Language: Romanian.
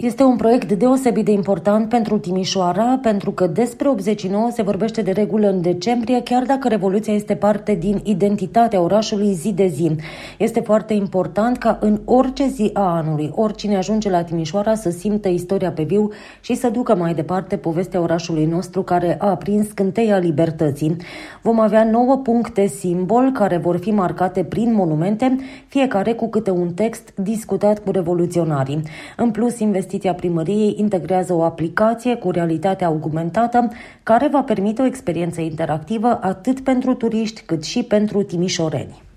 Este un proiect deosebit de important pentru Timișoara, pentru că despre 89 se vorbește de regulă în decembrie, chiar dacă Revoluția este parte din identitatea orașului zi de zi. Este foarte important ca în orice zi a anului, oricine ajunge la Timișoara să simtă istoria pe viu și să ducă mai departe povestea orașului nostru care a aprins scânteia libertății. Vom avea 9 puncte simbol care vor fi marcate prin monumente, fiecare cu câte un text discutat cu revoluționarii. În plus, investiția primăriei integrează o aplicație cu realitate augmentată care va permite o experiență interactivă atât pentru turiști cât și pentru timișoreni.